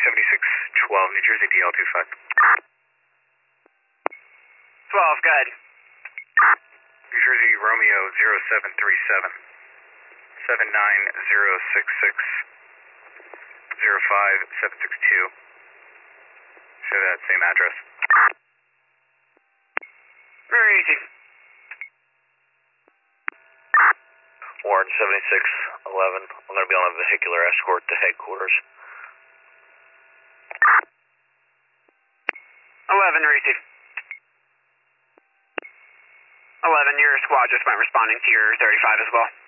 7612, New Jersey DL25. 12, go ahead. New Jersey Romeo 0737, 79066, 05762. Show that same address. Very easy. Warren 7611. I'm going to be on a vehicular escort to headquarters. 11, receive. 11, your squad just went responding to your 35 as well.